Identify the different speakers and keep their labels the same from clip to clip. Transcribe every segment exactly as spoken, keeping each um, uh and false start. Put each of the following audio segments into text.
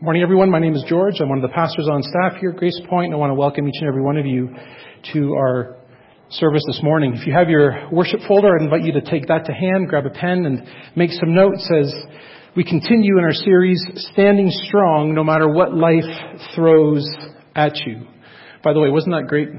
Speaker 1: Morning, everyone. My name is George. I'm one of the pastors on staff here at Grace Point, and I want to welcome each and every one of you to our service this morning. If you have your worship folder, I'd invite you to take that to hand, grab a pen, and make some notes as we continue in our series, Standing Strong No Matter What Life Throws at You. By the way, wasn't that great?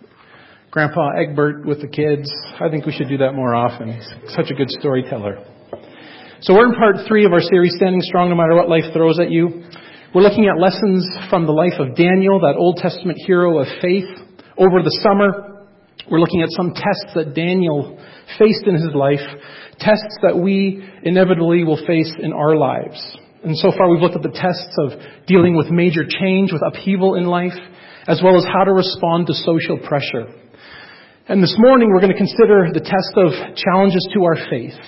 Speaker 1: Grandpa Egbert with the kids. I think we should do that more often. He's such a good storyteller. So we're in part three of our series, Standing Strong No Matter What Life Throws at You. We're looking at lessons from the life of Daniel, that Old Testament hero of faith. Over the summer, we're looking at some tests that Daniel faced in his life, tests that we inevitably will face in our lives. And so far, we've looked at the tests of dealing with major change, with upheaval in life, as well as how to respond to social pressure. And this morning, we're going to consider the test of challenges to our faith.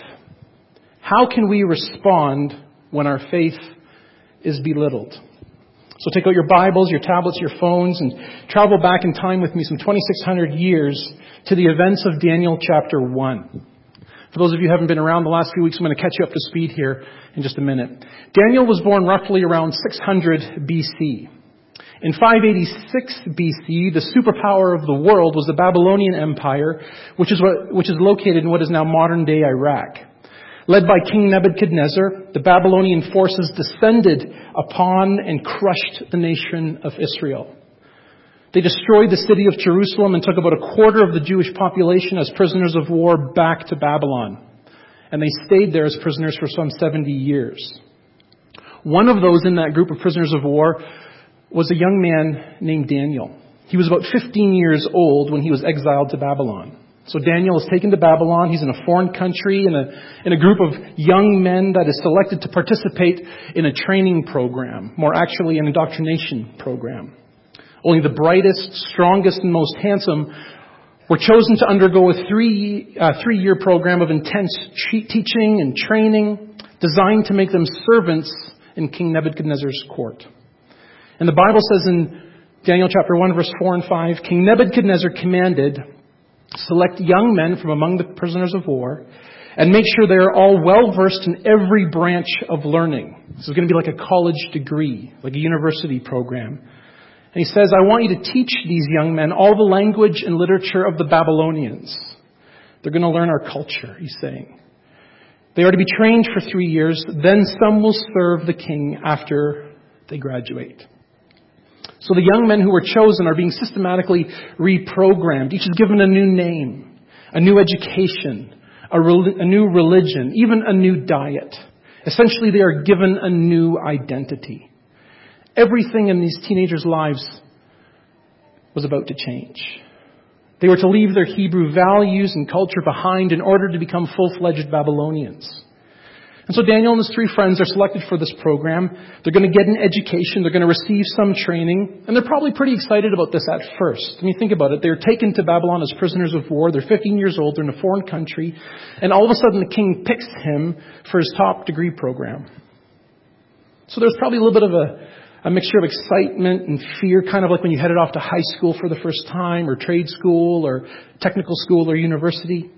Speaker 1: How can we respond when our faith is belittled? So take out your Bibles, your tablets, your phones, and travel back in time with me some twenty-six hundred years to the events of Daniel chapter one. For those of you who haven't been around the last few weeks, I'm going to catch you up to speed here in just a minute. Daniel was born roughly around six hundred B C. In five eighty-six B C, the superpower of the world was the Babylonian Empire, which is what, which is located in what is now modern-day Iraq. Led by King Nebuchadnezzar, the Babylonian forces descended upon and crushed the nation of Israel. They destroyed the city of Jerusalem and took about a quarter of the Jewish population as prisoners of war back to Babylon. And they stayed there as prisoners for some seventy years. One of those in that group of prisoners of war was a young man named Daniel. He was about fifteen years old when he was exiled to Babylon. So Daniel is taken to Babylon. He's in a foreign country, in a, in a group of young men that is selected to participate in a training program, more actually an indoctrination program. Only the brightest, strongest, and most handsome were chosen to undergo a three, uh, three-year program of intense teaching and training designed to make them servants in King Nebuchadnezzar's court. And the Bible says in Daniel chapter one, verse four and five, King Nebuchadnezzar commanded, select young men from among the prisoners of war and make sure they are all well versed in every branch of learning. This is going to be like a college degree, like a university program. And he says, I want you to teach these young men all the language and literature of the Babylonians. They're going to learn our culture, he's saying. They are to be trained for three years. Then some will serve the king after they graduate. So the young men who were chosen are being systematically reprogrammed. Each is given a new name, a new education, a, re- a new religion, even a new diet. Essentially, they are given a new identity. Everything in these teenagers' lives was about to change. They were to leave their Hebrew values and culture behind in order to become full-fledged Babylonians. And so Daniel and his three friends are selected for this program. They're going to get an education. They're going to receive some training. And they're probably pretty excited about this at first. I mean, think about it. They're taken to Babylon as prisoners of war. They're fifteen years old. They're in a foreign country. And all of a sudden, the king picks him for his top degree program. So there's probably a little bit of a, a mixture of excitement and fear, kind of like when you headed off to high school for the first time, or trade school, or technical school, or university.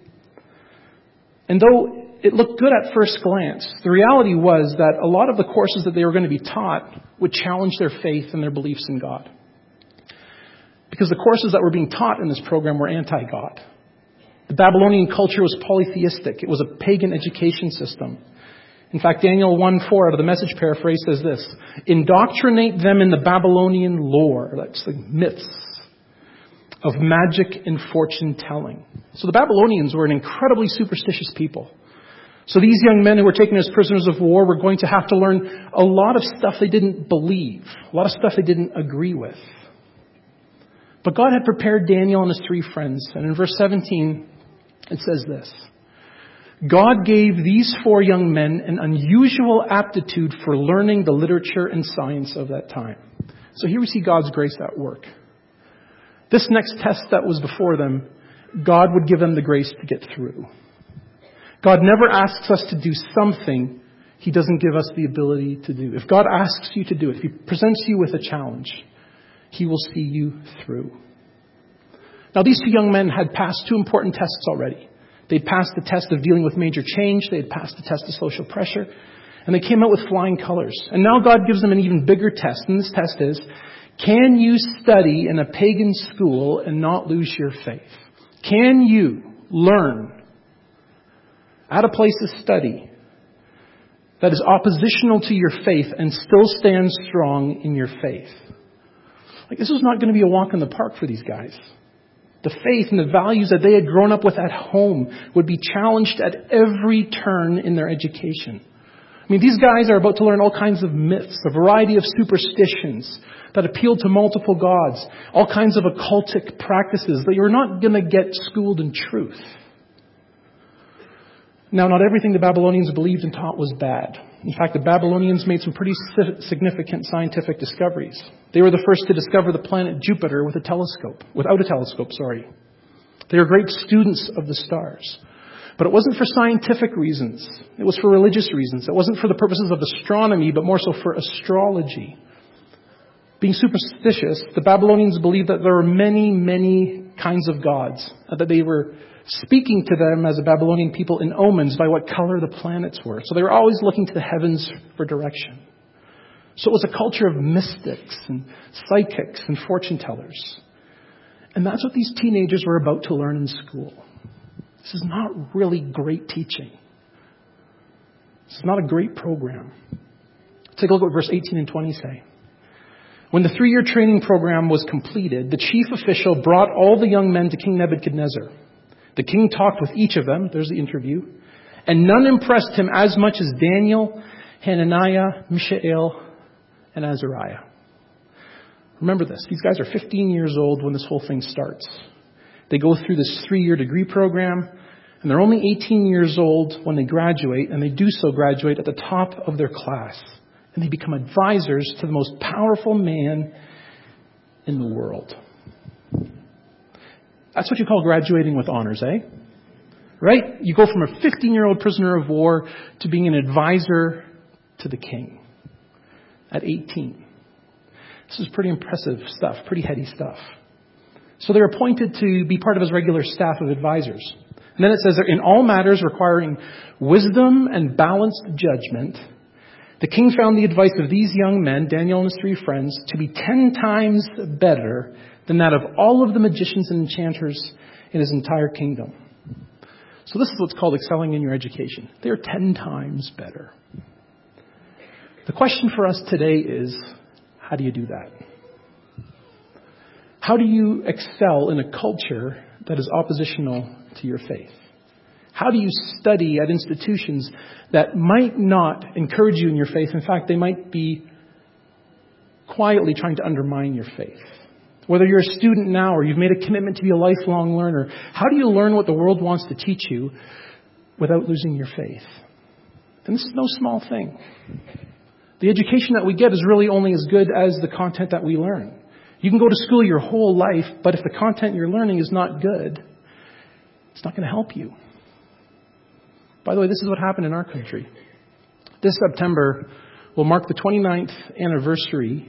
Speaker 1: And though it looked good at first glance, the reality was that a lot of the courses that they were going to be taught would challenge their faith and their beliefs in God. Because the courses that were being taught in this program were anti-God. The Babylonian culture was polytheistic. It was a pagan education system. In fact, Daniel one four out of the Message paraphrase says this, indoctrinate them in the Babylonian lore, that's the myths of magic and fortune telling. So the Babylonians were an incredibly superstitious people. So these young men who were taken as prisoners of war were going to have to learn a lot of stuff they didn't believe, a lot of stuff they didn't agree with. But God had prepared Daniel and his three friends. And in verse seventeen, it says this, God gave these four young men an unusual aptitude for learning the literature and science of that time. So here we see God's grace at work. This next test that was before them, God would give them the grace to get through. God never asks us to do something He doesn't give us the ability to do. If God asks you to do it, if He presents you with a challenge, He will see you through. Now, these two young men had passed two important tests already. They'd passed the test of dealing with major change. They had passed the test of social pressure. And they came out with flying colors. And now God gives them an even bigger test. And this test is, can you study in a pagan school and not lose your faith? Can you learn at a place of study that is oppositional to your faith and still stand strong in your faith? Like, this was not going to be a walk in the park for these guys. The faith and the values that they had grown up with at home would be challenged at every turn in their education. I mean, these guys are about to learn all kinds of myths, a variety of superstitions that appeal to multiple gods, all kinds of occultic practices that you're not going to get schooled in truth. Now, not everything the Babylonians believed and taught was bad. In fact, the Babylonians made some pretty significant scientific discoveries. They were the first to discover the planet Jupiter with a telescope, without a telescope, sorry. They were great students of the stars. But it wasn't for scientific reasons. It was for religious reasons. It wasn't for the purposes of astronomy, but more so for astrology. Being superstitious, the Babylonians believed that there were many, many kinds of gods, and that they were speaking to them as a Babylonian people in omens by what color the planets were. So they were always looking to the heavens for direction. So it was a culture of mystics and psychics and fortune tellers. And that's what these teenagers were about to learn in school. This is not really great teaching. This is not a great program. Take a look at what verse eighteen and twenty say. When the three-year training program was completed, the chief official brought all the young men to King Nebuchadnezzar. The king talked with each of them. There's the interview. And none impressed him as much as Daniel, Hananiah, Mishael, and Azariah. Remember this. These guys are fifteen years old when this whole thing starts. They go through this three-year degree program, and they're only eighteen years old when they graduate, and they do so graduate at the top of their class. And they become advisors to the most powerful man in the world. That's what you call graduating with honors, eh? Right? You go from a fifteen-year-old prisoner of war to being an advisor to the king at eighteen. This is pretty impressive stuff, pretty heady stuff. So they're appointed to be part of his regular staff of advisors. And then it says that in all matters requiring wisdom and balanced judgment, the king found the advice of these young men, Daniel and his three friends, to be ten times better than that of all of the magicians and enchanters in his entire kingdom. So this is what's called excelling in your education. They are ten times better. The question for us today is, how do you do that? How do you excel in a culture that is oppositional to your faith? How do you study at institutions that might not encourage you in your faith? In fact, they might be quietly trying to undermine your faith. Whether you're a student now or you've made a commitment to be a lifelong learner, how do you learn what the world wants to teach you without losing your faith? And this is no small thing. The education that we get is really only as good as the content that we learn. You can go to school your whole life, but if the content you're learning is not good, it's not going to help you. By the way, this is what happened in our country. This September will mark the twenty-ninth anniversary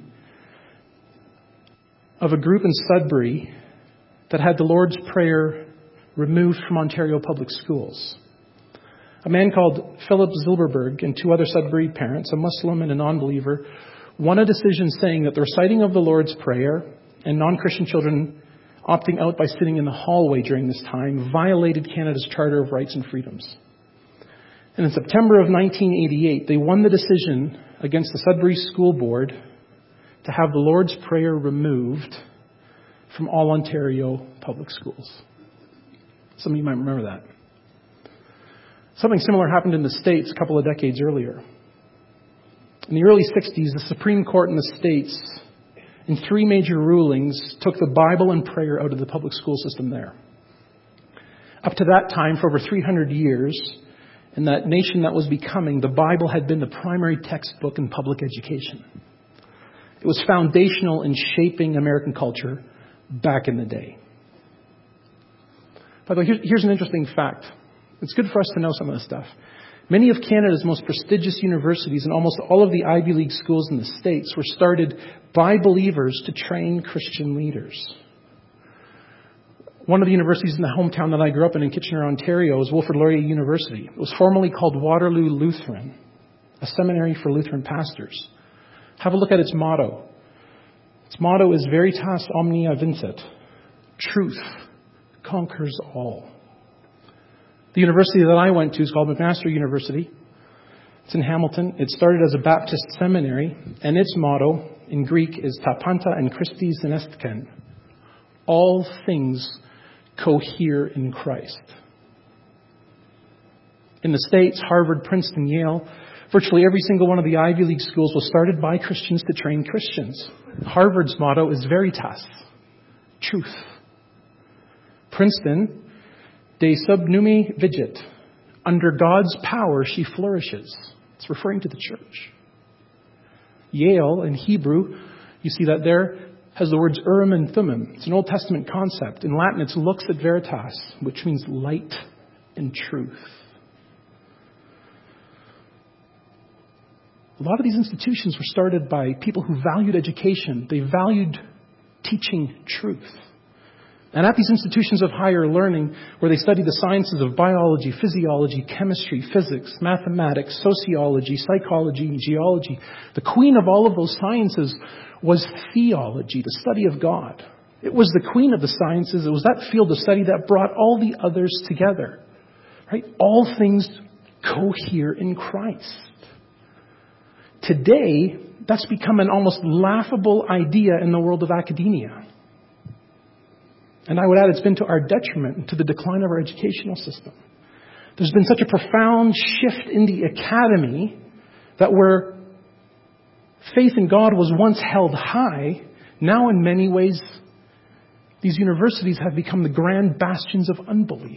Speaker 1: of a group in Sudbury that had the Lord's Prayer removed from Ontario public schools. A man called Philip Zilberberg and two other Sudbury parents, a Muslim and a non-believer, won a decision saying that the reciting of the Lord's Prayer and non-Christian children opting out by sitting in the hallway during this time violated Canada's Charter of Rights and Freedoms. And in September of nineteen eighty-eight, they won the decision against the Sudbury School Board to have the Lord's Prayer removed from all Ontario public schools. Some of you might remember that. Something similar happened in the States a couple of decades earlier. In the early sixties, the Supreme Court in the States, in three major rulings, took the Bible and prayer out of the public school system there. Up to that time, for over three hundred years, in that nation that was becoming, the Bible had been the primary textbook in public education. It was foundational in shaping American culture back in the day. By the way, here's an interesting fact. It's good for us to know some of this stuff. Many of Canada's most prestigious universities and almost all of the Ivy League schools in the States were started by believers to train Christian leaders. One of the universities in the hometown that I grew up in, in Kitchener, Ontario, is Wilfrid Laurier University. It was formerly called Waterloo Lutheran, a seminary for Lutheran pastors. Have a look at its motto. Its motto is Veritas Omnia Vincit. Truth conquers all. The university that I went to is called McMaster University. It's in Hamilton. It started as a Baptist seminary, and its motto in Greek is Ta Panta en Christi Synestken. All things cohere in Christ. In the States, Harvard, Princeton, Yale, virtually every single one of the Ivy League schools was started by Christians to train Christians. Harvard's motto is Veritas, truth. Princeton, De subnumi vigit. Under God's power she flourishes. It's referring to the church. Yale, in Hebrew, you see that there, has the words Urim and Thummim. It's an Old Testament concept. In Latin, it's lux et veritas, which means light and truth. A lot of these institutions were started by people who valued education. They valued teaching truth. And at these institutions of higher learning, where they study the sciences of biology, physiology, chemistry, physics, mathematics, sociology, psychology, and geology, the queen of all of those sciences was theology, the study of God. It was the queen of the sciences. It was that field of study that brought all the others together. Right? All things cohere in Christ. Today, that's become an almost laughable idea in the world of academia. And I would add it's been to our detriment and to the decline of our educational system. There's been such a profound shift in the academy that where faith in God was once held high, now in many ways, these universities have become the grand bastions of unbelief.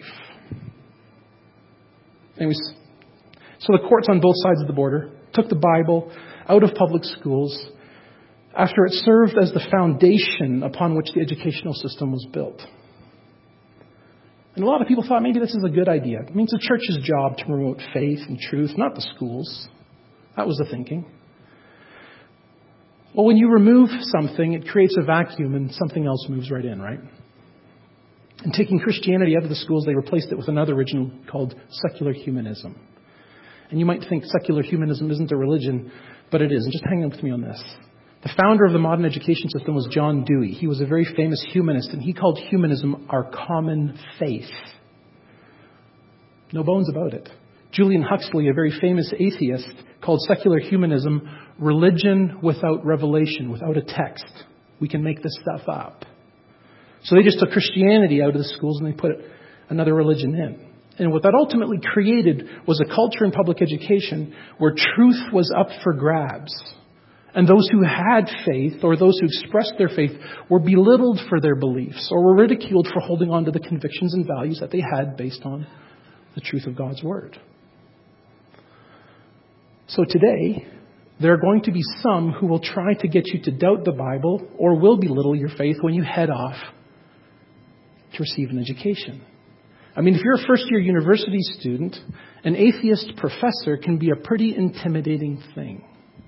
Speaker 1: Anyways, so the courts on both sides of the border took the Bible out of public schools after it served as the foundation upon which the educational system was built. And a lot of people thought maybe this is a good idea. It means the church's job to promote faith and truth, not the schools. That was the thinking. Well, when you remove something, it creates a vacuum and something else moves right in, right? And taking Christianity out of the schools, they replaced it with another religion called secular humanism. And you might think secular humanism isn't a religion, but it is. And just hang on with me on this. The founder of the modern education system was John Dewey. He was a very famous humanist, and he called humanism our common faith. No bones about it. Julian Huxley, a very famous atheist, called secular humanism religion without revelation, without a text. We can make this stuff up. So they just took Christianity out of the schools and they put another religion in. And what that ultimately created was a culture in public education where truth was up for grabs. And those who had faith, or those who expressed their faith, were belittled for their beliefs, or were ridiculed for holding on to the convictions and values that they had based on the truth of God's Word. So today, there are going to be some who will try to get you to doubt the Bible, or will belittle your faith when you head off to receive an education. I mean, if you're a first-year university student, an atheist professor can be a pretty intimidating thing.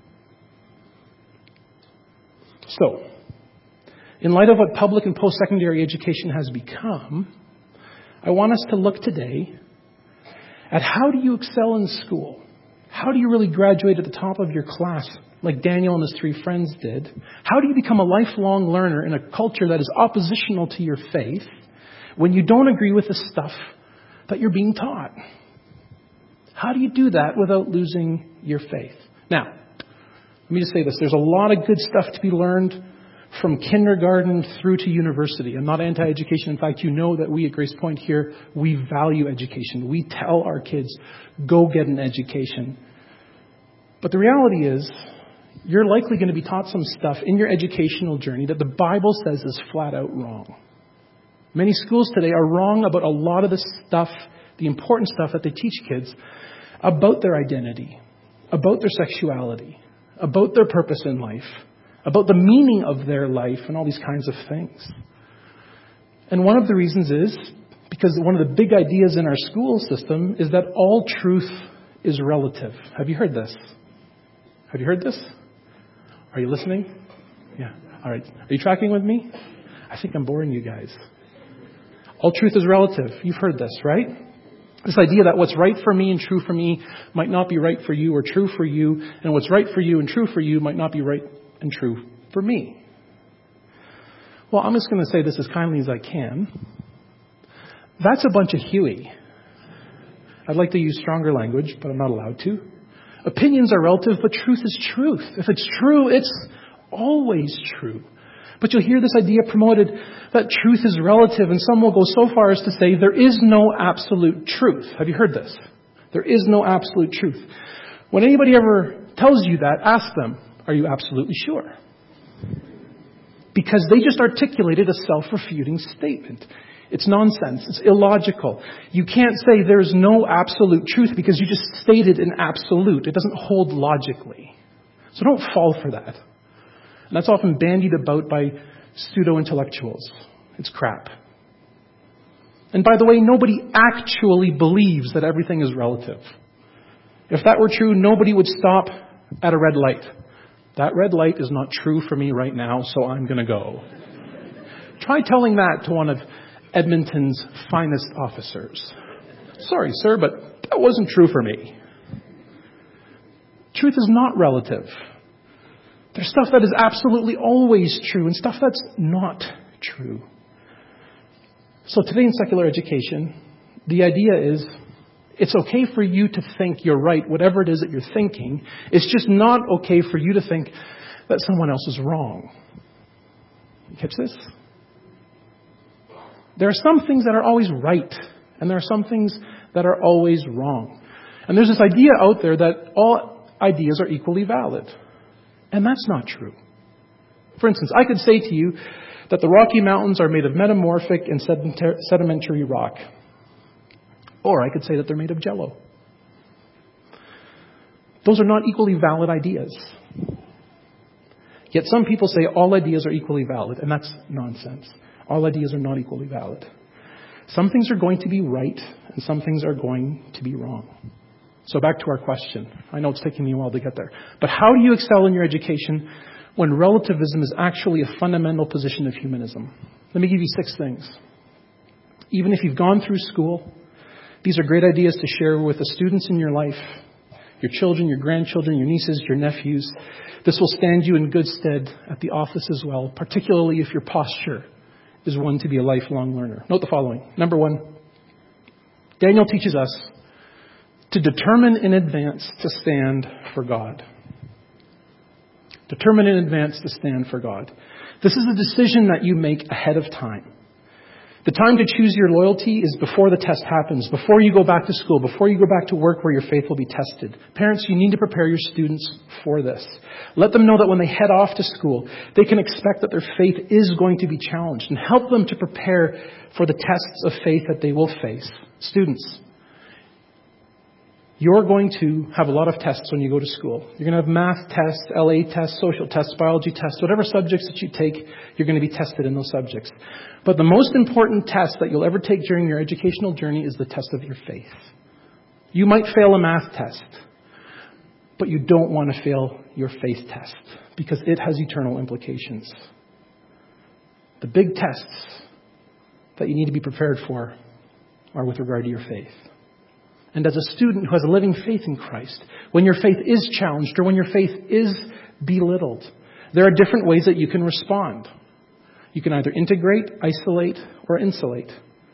Speaker 1: So, in light of what public and post-secondary education has become, I want us to look today at how do you excel in school? How do you really graduate at the top of your class like Daniel and his three friends did? How do you become a lifelong learner in a culture that is oppositional to your faith when you don't agree with the stuff that you're being taught? How do you do that without losing your faith? Now, let me just say this. There's a lot of good stuff to be learned from kindergarten through to university. I'm not anti-education. In fact, you know that we at Grace Point here, we value education. We tell our kids, go get an education. But the reality is, you're likely going to be taught some stuff in your educational journey that the Bible says is flat out wrong. Many schools today are wrong about a lot of the stuff, the important stuff that they teach kids about their identity, about their sexuality, about their purpose in life, about the meaning of their life, and all these kinds of things. And one of the reasons is because one of the big ideas in our school system is that all truth is relative. Have you heard this? Have you heard this? Are you listening? Yeah. All right. Are you tracking with me? I think I'm boring you guys. All truth is relative. You've heard this, right? This idea that what's right for me and true for me might not be right for you or true for you, and what's right for you and true for you might not be right and true for me. Well, I'm just going to say this as kindly as I can. That's a bunch of hooey. I'd like to use stronger language, but I'm not allowed to. Opinions are relative, but truth is truth. If it's true, it's always true. But you'll hear this idea promoted that truth is relative, and some will go so far as to say there is no absolute truth. Have you heard this? There is no absolute truth. When anybody ever tells you that, ask them, are you absolutely sure? Because they just articulated a self-refuting statement. It's nonsense. It's illogical. You can't say there's no absolute truth because you just stated an absolute. It doesn't hold logically. So don't fall for that. And that's often bandied about by pseudo-intellectuals. It's crap. And by the way, nobody actually believes that everything is relative. If that were true, nobody would stop at a red light. That red light is not true for me right now, so I'm going to go. Try telling that to one of Edmonton's finest officers. Sorry, sir, but that wasn't true for me. Truth is not relative. There's stuff that is absolutely always true and stuff that's not true. So today in secular education, the idea is it's okay for you to think you're right, whatever it is that you're thinking. It's just not okay for you to think that someone else is wrong. You catch this? There are some things that are always right, and there are some things that are always wrong. And there's this idea out there that all ideas are equally valid. And that's not true. For instance, I could say to you that the Rocky Mountains are made of metamorphic and sedimentary rock. Or I could say that they're made of jello. Those are not equally valid ideas. Yet some people say all ideas are equally valid, and that's nonsense. All ideas are not equally valid. Some things are going to be right, and some things are going to be wrong. So back to our question. I know it's taking me a while to get there. But how do you excel in your education when relativism is actually a fundamental position of humanism? Let me give you six things. Even if you've gone through school, these are great ideas to share with the students in your life, your children, your grandchildren, your nieces, your nephews. This will stand you in good stead at the office as well, particularly if your posture is one to be a lifelong learner. Note the following. Number one, Daniel teaches us to determine in advance to stand for God. Determine in advance to stand for God. This is a decision that you make ahead of time. The time to choose your loyalty is before the test happens, before you go back to school, before you go back to work where your faith will be tested. Parents, you need to prepare your students for this. Let them know that when they head off to school, they can expect that their faith is going to be challenged, and help them to prepare for the tests of faith that they will face. Students, you're going to have a lot of tests when you go to school. You're going to have math tests, L A tests, social tests, biology tests, whatever subjects that you take, you're going to be tested in those subjects. But the most important test that you'll ever take during your educational journey is the test of your faith. You might fail a math test, but you don't want to fail your faith test because it has eternal implications. The big tests that you need to be prepared for are with regard to your faith. And as a student who has a living faith in Christ, when your faith is challenged or when your faith is belittled, there are different ways that you can respond. You can either integrate, isolate, or insulate.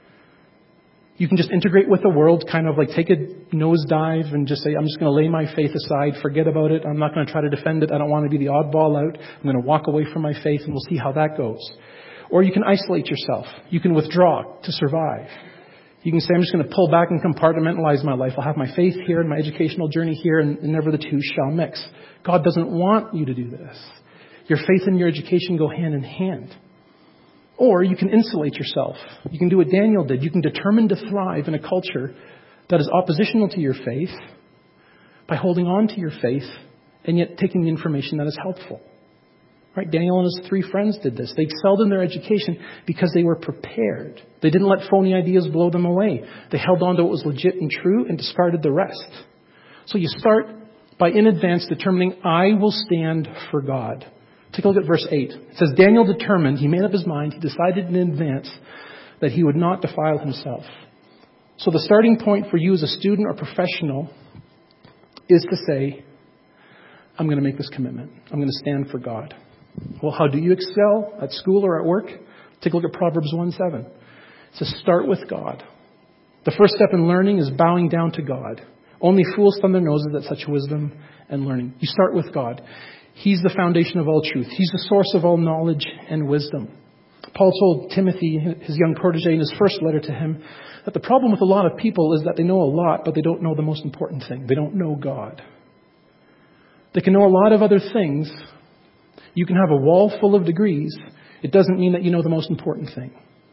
Speaker 1: You can just integrate with the world, kind of like take a nosedive and just say, I'm just going to lay my faith aside, forget about it. I'm not going to try to defend it. I don't want to be the oddball out. I'm going to walk away from my faith and we'll see how that goes. Or you can isolate yourself. You can withdraw to survive. You can say, I'm just going to pull back and compartmentalize my life. I'll have my faith here and my educational journey here, and never the two shall mix. God doesn't want you to do this. Your faith and your education go hand in hand. Or you can insulate yourself. You can do what Daniel did. You can determine to thrive in a culture that is oppositional to your faith by holding on to your faith and yet taking the information that is helpful. Right? Daniel and his three friends did this. They excelled in their education because they were prepared. They didn't let phony ideas blow them away. They held on to what was legit and true and discarded the rest. So you start by in advance determining, I will stand for God. Take a look at verse eight. It says, Daniel determined, he made up his mind, he decided in advance that he would not defile himself. So the starting point for you as a student or professional is to say, I'm going to make this commitment. I'm going to stand for God. Well, how do you excel at school or at work? Take a look at Proverbs one seven. It says, start with God. The first step in learning is bowing down to God. Only fools thumb their noses at such wisdom and learning. You start with God. He's the foundation of all truth. He's the source of all knowledge and wisdom. Paul told Timothy, his young protege, in his first letter to him, that the problem with a lot of people is that they know a lot, but they don't know the most important thing. They don't know God. They can know a lot of other things. You can have a wall full of degrees. It doesn't mean that you know the most important thing.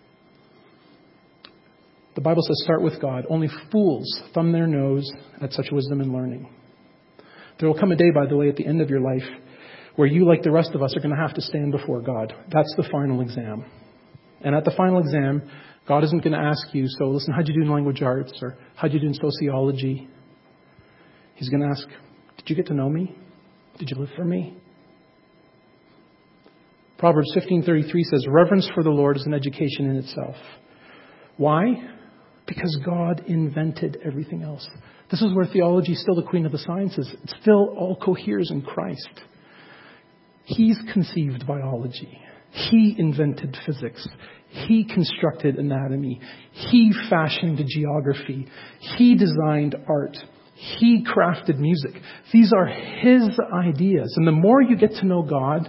Speaker 1: The Bible says start with God. Only fools thumb their nose at such wisdom and learning. There will come a day, by the way, at the end of your life where you, like the rest of us, are going to have to stand before God. That's the final exam. And at the final exam, God isn't going to ask you, so listen, how'd you do in language arts? Or how'd you do in sociology? He's going to ask, did you get to know me? Did you live for me? Proverbs fifteen thirty-three says, reverence for the Lord is an education in itself. Why? Because God invented everything else. This is where theology is still the queen of the sciences. It still all coheres in Christ. He's conceived biology. He invented physics. He constructed anatomy. He fashioned geography. He designed art. He crafted music. These are His ideas. And the more you get to know God,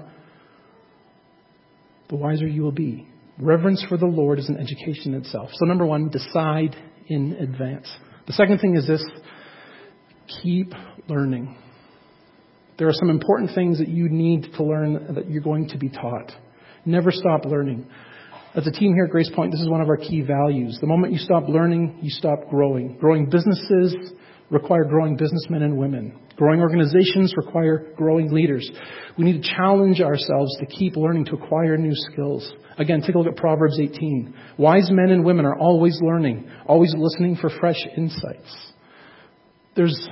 Speaker 1: the wiser you will be. Reverence for the Lord is an education itself. So number one, decide in advance. The second thing is this: keep learning. There are some important things that you need to learn that you're going to be taught. Never stop learning. As a team here at Grace Point, this is one of our key values. The moment you stop learning, you stop growing. Growing businesses require growing businessmen and women. Growing organizations require growing leaders. We need to challenge ourselves to keep learning, to acquire new skills. Again, take a look at Proverbs eighteen. Wise men and women are always learning, always listening for fresh insights. There's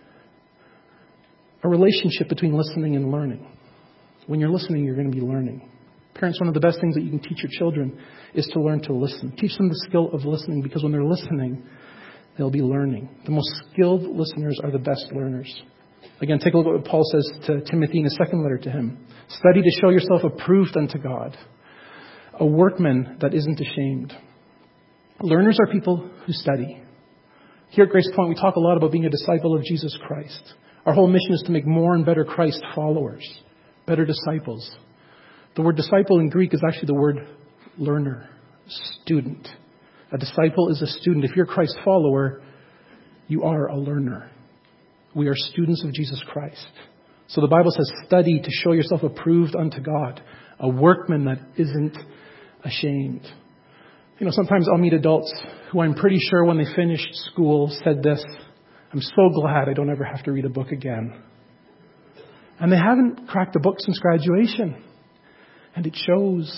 Speaker 1: a relationship between listening and learning. When you're listening, you're going to be learning. Parents, one of the best things that you can teach your children is to learn to listen. Teach them the skill of listening, because when they're listening, they'll be learning. The most skilled listeners are the best learners. Again, take a look at what Paul says to Timothy in his second letter to him. Study to show yourself approved unto God, a workman that isn't ashamed. Learners are people who study. Here at Grace Point, we talk a lot about being a disciple of Jesus Christ. Our whole mission is to make more and better Christ followers, better disciples. The word disciple in Greek is actually the word learner, student. A disciple is a student. If you're a Christ follower, you are a learner. We are students of Jesus Christ. So the Bible says, study to show yourself approved unto God, a workman that isn't ashamed. You know, sometimes I'll meet adults who I'm pretty sure when they finished school said this: I'm so glad I don't ever have to read a book again. And they haven't cracked a book since graduation. And it shows.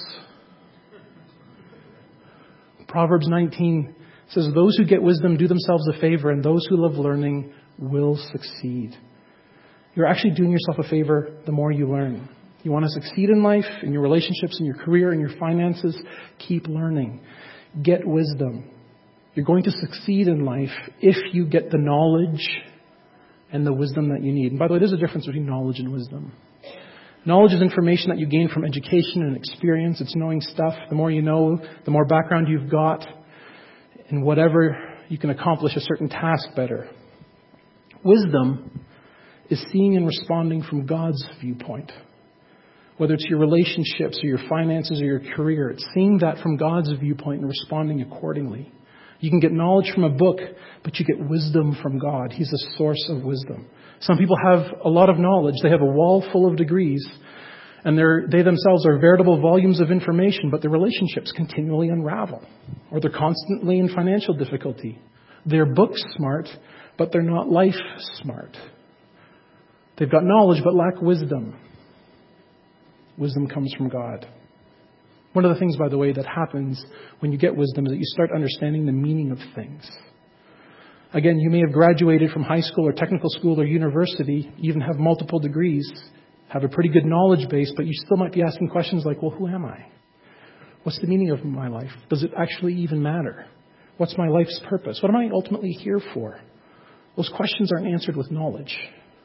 Speaker 1: Proverbs nineteen says, those who get wisdom do themselves a favor, and those who love learning will succeed. You're actually doing yourself a favor the more you learn. You want to succeed in life, in your relationships, in your career, in your finances, keep learning. Get wisdom. You're going to succeed in life if you get the knowledge and the wisdom that you need. And by the way, there's a difference between knowledge and wisdom. Knowledge is information that you gain from education and experience. It's knowing stuff. The more you know, the more background you've got in whatever, you can accomplish a certain task better. Wisdom is seeing and responding from God's viewpoint. Whether it's your relationships or your finances or your career, it's seeing that from God's viewpoint and responding accordingly. You can get knowledge from a book, but you get wisdom from God. He's the source of wisdom. Some people have a lot of knowledge. They have a wall full of degrees, and they're, they themselves are veritable volumes of information, but their relationships continually unravel, or they're constantly in financial difficulty. They're book smart, but they're not life smart. They've got knowledge, but lack wisdom. Wisdom comes from God. One of the things, by the way, that happens when you get wisdom is that you start understanding the meaning of things. Again, you may have graduated from high school or technical school or university, even have multiple degrees, have a pretty good knowledge base, but you still might be asking questions like, well, who am I? What's the meaning of my life? Does it actually even matter? What's my life's purpose? What am I ultimately here for? Those questions aren't answered with knowledge.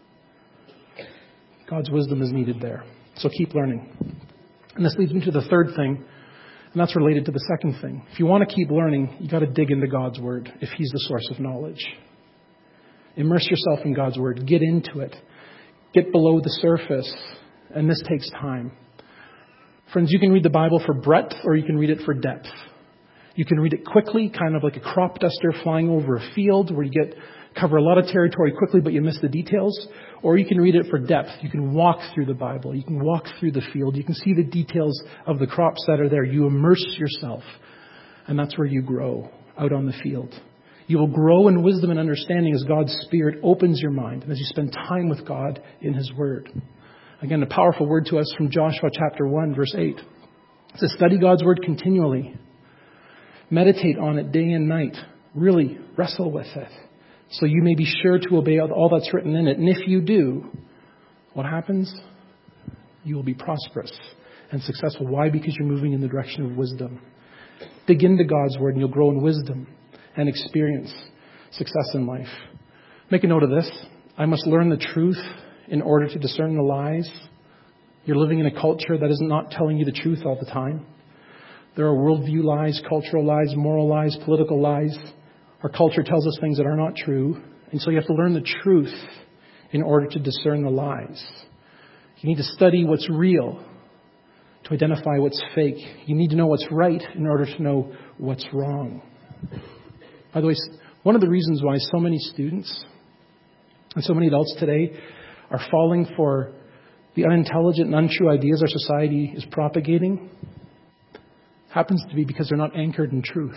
Speaker 1: God's wisdom is needed there. So keep learning. And this leads me to the third thing, and that's related to the second thing. If you want to keep learning, you got to dig into God's Word if He's the source of knowledge. Immerse yourself in God's Word. Get into it. Get below the surface. And this takes time. Friends, you can read the Bible for breadth or you can read it for depth. You can read it quickly, kind of like a crop duster flying over a field where you get cover a lot of territory quickly but you miss the details. Or you can read it for depth. You can walk through the Bible. You can walk through the field. You can see the details of the crops that are there. You immerse yourself. And that's where you grow, out on the field. You will grow in wisdom and understanding as God's Spirit opens your mind and as you spend time with God in His Word. Again, a powerful word to us from Joshua chapter one, verse eight. It says, study God's Word continually. Meditate on it day and night. Really wrestle with it so you may be sure to obey all that's written in it. And if you do, what happens? You will be prosperous and successful. Why? Because you're moving in the direction of wisdom. Dig into God's Word and you'll grow in wisdom and experience success in life. Make a note of this. I must learn the truth in order to discern the lies. You're living in a culture that is not telling you the truth all the time. There are worldview lies, cultural lies, moral lies, political lies. Our culture tells us things that are not true. And so you have to learn the truth in order to discern the lies. You need to study what's real to identify what's fake. You need to know what's right in order to know what's wrong. By the way, one of the reasons why so many students and so many adults today are falling for the unintelligent and untrue ideas our society is propagating happens to be because they're not anchored in truth.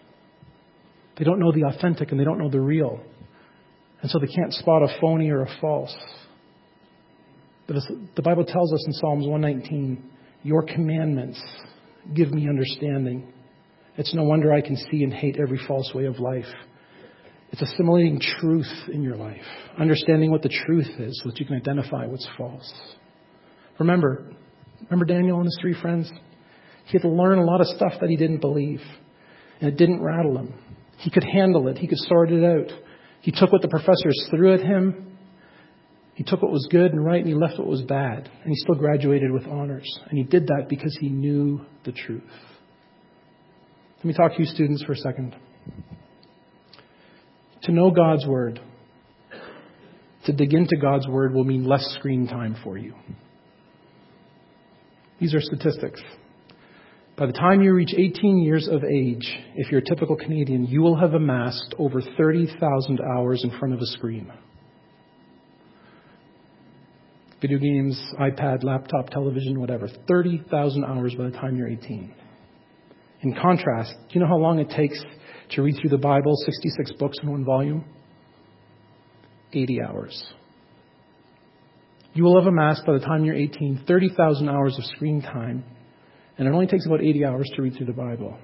Speaker 1: They don't know the authentic and they don't know the real. And so they can't spot a phony or a false. But the Bible tells us in Psalms one nineteen, your commandments give me understanding. It's no wonder I can see and hate every false way of life. It's assimilating truth in your life. Understanding what the truth is so that you can identify what's false. Remember, remember Daniel and his three friends? He had to learn a lot of stuff that he didn't believe. And it didn't rattle him. He could handle it. He could sort it out. He took what the professors threw at him. He took what was good and right and he left what was bad. And he still graduated with honors. And he did that because he knew the truth. Let me talk to you students for a second. To know God's Word, to dig into God's Word will mean less screen time for you. These are statistics. By the time you reach eighteen years of age, if you're a typical Canadian, you will have amassed over thirty thousand hours in front of a screen. Video games, iPad, laptop, television, whatever. thirty thousand hours by the time you're eighteen. In contrast, do you know how long it takes to read through the Bible, sixty-six books in one volume? eighty hours. You will have amassed by the time you're eighteen, thirty thousand hours of screen time. And it only takes about eighty hours to read through the Bible.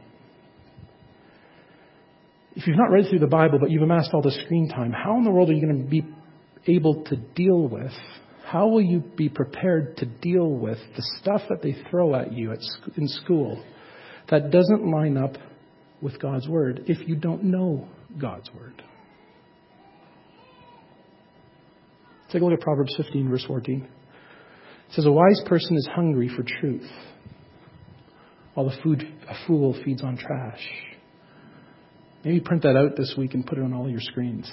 Speaker 1: If you've not read through the Bible, but you've amassed all the screen time, how in the world are you going to be able to deal with, how will you be prepared to deal with the stuff that they throw at you at sc- in school that doesn't line up with God's Word if you don't know God's Word? Take a look at Proverbs fifteen, verse fourteen. It says, a wise person is hungry for truth, while the food, a fool feeds on trash. Maybe print that out this week and put it on all your screens.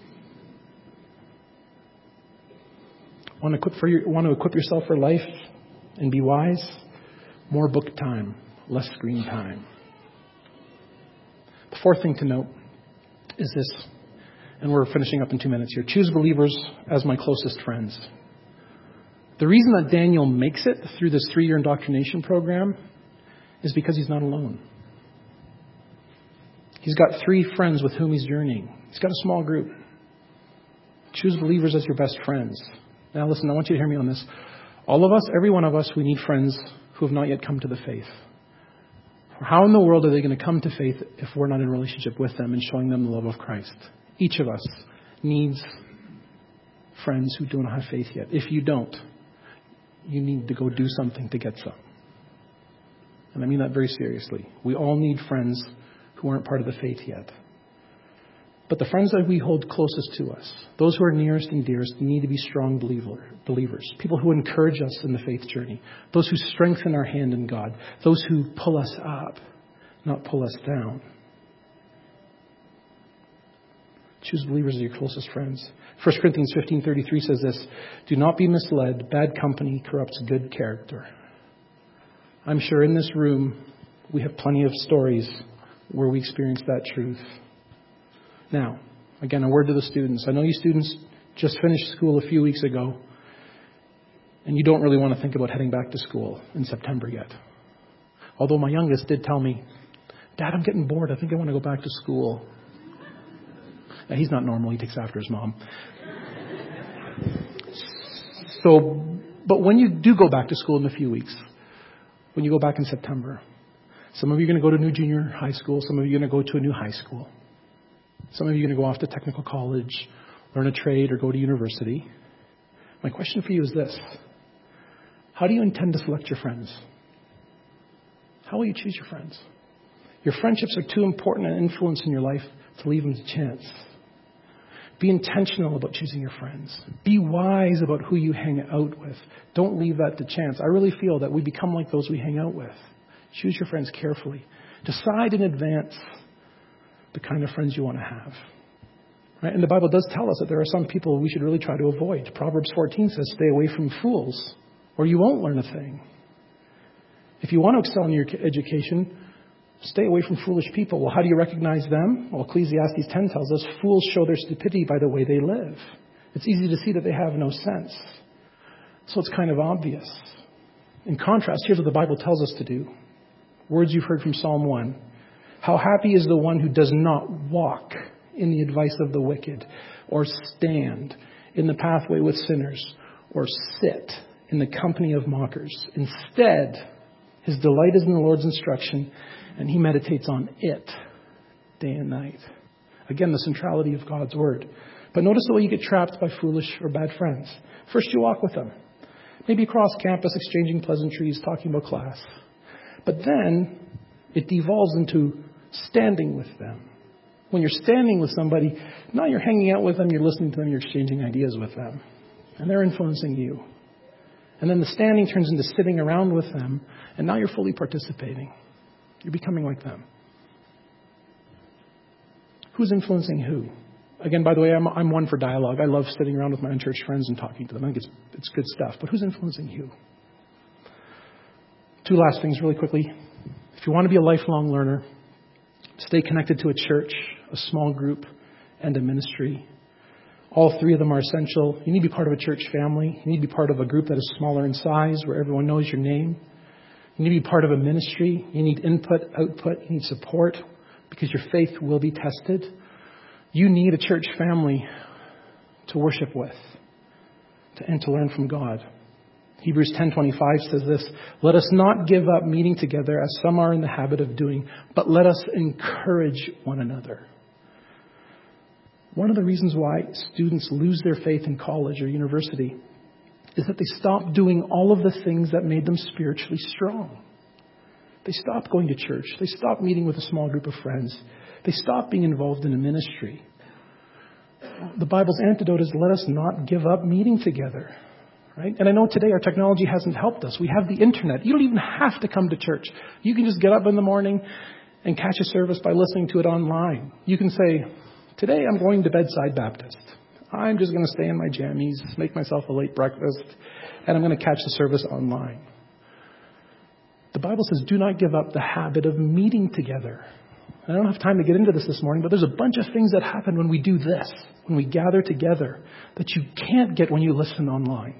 Speaker 1: Want to equip, for your, want to equip yourself for life and be wise? More book time, less screen time. The fourth thing to note is this, and we're finishing up in two minutes here. Choose believers as my closest friends. The reason that Daniel makes it through this three-year indoctrination program is because he's not alone. He's got three friends with whom he's journeying. He's got a small group. Choose believers as your best friends. Now listen, I want you to hear me on this. All of us, every one of us, we need friends who have not yet come to the faith. How in the world are they going to come to faith if we're not in a relationship with them and showing them the love of Christ? Each of us needs friends who don't have faith yet. If you don't, you need to go do something to get some. And I mean that very seriously. We all need friends who aren't part of the faith yet. But the friends that we hold closest to us, those who are nearest and dearest, need to be strong believer, believers. People who encourage us in the faith journey. Those who strengthen our hand in God. Those who pull us up, not pull us down. Choose believers as your closest friends. First Corinthians fifteen thirty-three says this, do not be misled. Bad company corrupts good character. I'm sure in this room we have plenty of stories where we experience that truth. Now, again, a word to the students. I know you students just finished school a few weeks ago, and you don't really want to think about heading back to school in September yet. Although my youngest did tell me, Dad, I'm getting bored. I think I want to go back to school. Now, he's not normal. He takes after his mom. So, but when you do go back to school in a few weeks, when you go back in September, some of you are going to go to new junior high school. Some of you are going to go to a new high school. Some of you are going to go off to technical college, learn a trade, or go to university. My question for you is this. How do you intend to select your friends? How will you choose your friends? Your friendships are too important an influence in your life to leave them to chance. Be intentional about choosing your friends. Be wise about who you hang out with. Don't leave that to chance. I really feel that we become like those we hang out with. Choose your friends carefully. Decide in advance the kind of friends you want to have. Right? And the Bible does tell us that there are some people we should really try to avoid. Proverbs fourteen says, stay away from fools, or you won't learn a thing. If you want to excel in your education, stay away from foolish people. Well, how do you recognize them? Well, Ecclesiastes ten tells us fools show their stupidity by the way they live. It's easy to see that they have no sense. So it's kind of obvious. In contrast, here's what the Bible tells us to do. Words you've heard from Psalm one. How happy is the one who does not walk in the advice of the wicked, or stand in the pathway with sinners, or sit in the company of mockers. Instead, his delight is in the Lord's instruction, and he meditates on it day and night. Again, the centrality of God's word. But notice the way you get trapped by foolish or bad friends. First, you walk with them. Maybe across campus, exchanging pleasantries, talking about class. But then it devolves into standing with them. When you're standing with somebody, now you're hanging out with them, you're listening to them, you're exchanging ideas with them. And they're influencing you. And then the standing turns into sitting around with them, and now you're fully participating. You're becoming like them. Who's influencing who? Again, by the way, I'm, I'm one for dialogue. I love sitting around with my unchurched friends and talking to them. I think it's, it's good stuff. But who's influencing who? Two last things really quickly. If you want to be a lifelong learner, stay connected to a church, a small group, and a ministry. All three of them are essential. You need to be part of a church family. You need to be part of a group that is smaller in size, where everyone knows your name. You need to be part of a ministry. You need input, output. You need support, because your faith will be tested. You need a church family to worship with to, and to learn from God. Hebrews ten twenty-five says this, let us not give up meeting together as some are in the habit of doing, but let us encourage one another. One of the reasons why students lose their faith in college or university is that they stop doing all of the things that made them spiritually strong. They stop going to church. They stop meeting with a small group of friends. They stop being involved in a ministry. The Bible's antidote is let us not give up meeting together. Right? And I know today our technology hasn't helped us. We have the internet. You don't even have to come to church. You can just get up in the morning and catch a service by listening to it online. You can say, today I'm going to Bedside Baptist. I'm just going to stay in my jammies, make myself a late breakfast, and I'm going to catch the service online. The Bible says, do not give up the habit of meeting together. I don't have time to get into this this morning, but there's a bunch of things that happen when we do this, when we gather together, that you can't get when you listen online.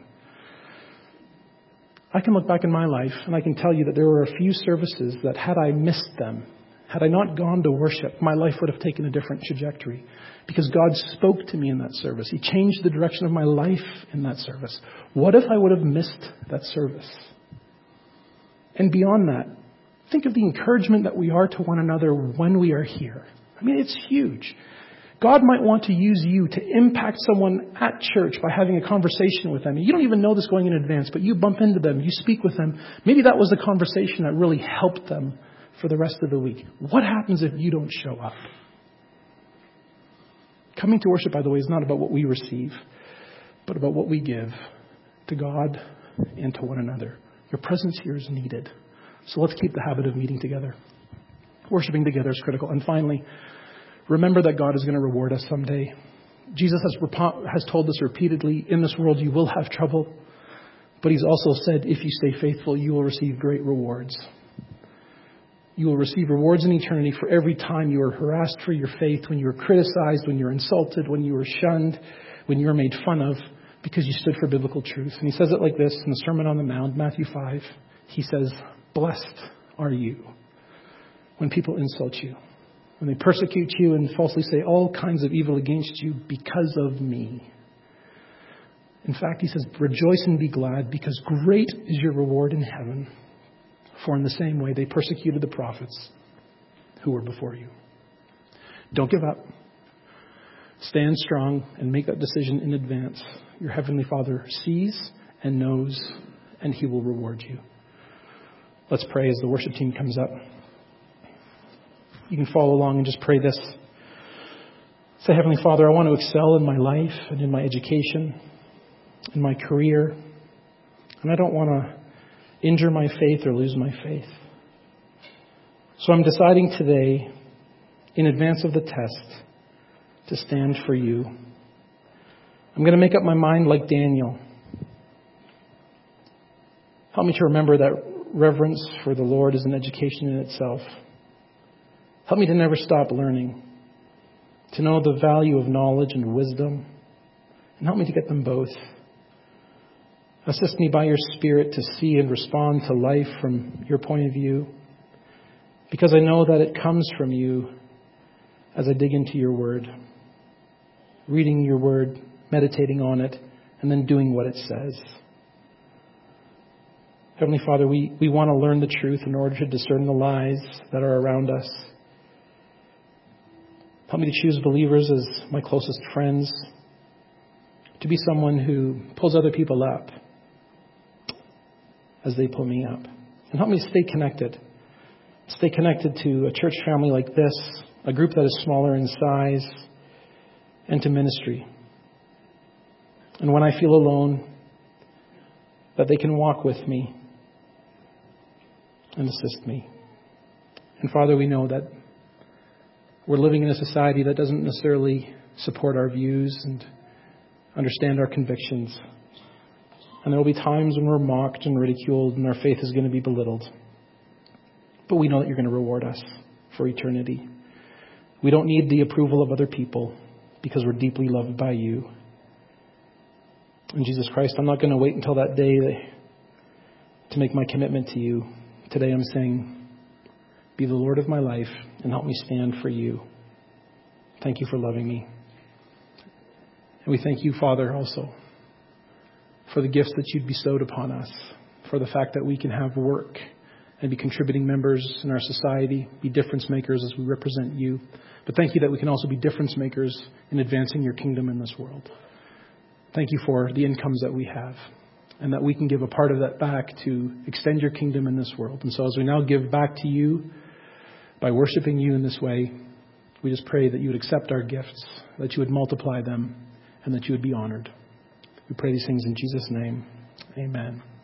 Speaker 1: I can look back in my life and I can tell you that there were a few services that had I missed them, had I not gone to worship, my life would have taken a different trajectory, because God spoke to me in that service. He changed the direction of my life in that service. What if I would have missed that service? And beyond that, think of the encouragement that we are to one another when we are here. I mean, it's huge. God might want to use you to impact someone at church by having a conversation with them. You don't even know this going in advance, but you bump into them, you speak with them. Maybe that was the conversation that really helped them for the rest of the week? What happens if you don't show up? Coming to worship, by the way, is not about what we receive, but about what we give to God and to one another. Your presence here is needed. So let's keep the habit of meeting together. Worshiping together is critical. And finally, remember that God is going to reward us someday. Jesus has, rep- has told us repeatedly, in this world you will have trouble. But he's also said, if you stay faithful, you will receive great rewards. You will receive rewards in eternity for every time you are harassed for your faith, when you are criticized, when you're insulted, when you are shunned, when you are made fun of, because you stood for biblical truth. And he says it like this in the Sermon on the Mount, Matthew five. He says, blessed are you when people insult you, when they persecute you and falsely say all kinds of evil against you because of me. In fact, he says, rejoice and be glad, because great is your reward in heaven. For in the same way they persecuted the prophets who were before you. Don't give up. Stand strong and make that decision in advance. Your Heavenly Father sees and knows, and he will reward you. Let's pray as the worship team comes up. You can follow along and just pray this. Say, Heavenly Father, I want to excel in my life and in my education, in my career. And I don't want to injure my faith or lose my faith. So I'm deciding today, in advance of the test, to stand for you. I'm going to make up my mind like Daniel. Help me to remember that reverence for the Lord is an education in itself. Help me to never stop learning, to know the value of knowledge and wisdom, and help me to get them both. Assist me by your Spirit to see and respond to life from your point of view, because I know that it comes from you as I dig into your word, reading your word, meditating on it, and then doing what it says. Heavenly Father, we, we want to learn the truth in order to discern the lies that are around us. Help me to choose believers as my closest friends, to be someone who pulls other people up as they pull me up. And help me stay connected. Stay connected to a church family like this, a group that is smaller in size, and to ministry. And when I feel alone, that they can walk with me and assist me. And Father, we know that we're living in a society that doesn't necessarily support our views and understand our convictions. And there will be times when we're mocked and ridiculed and our faith is going to be belittled. But we know that you're going to reward us for eternity. We don't need the approval of other people because we're deeply loved by you. And Jesus Christ, I'm not going to wait until that day to make my commitment to you. Today I'm saying, be the Lord of my life and help me stand for you. Thank you for loving me. And we thank you, Father, also for the gifts that you'd bestowed upon us, for the fact that we can have work and be contributing members in our society, be difference makers as we represent you. But thank you that we can also be difference makers in advancing your kingdom in this world. Thank you for the incomes that we have, and that we can give a part of that back to extend your kingdom in this world. And so as we now give back to you by worshiping you in this way, we just pray that you would accept our gifts, that you would multiply them, and that you would be honored. We pray these things in Jesus' name. Amen.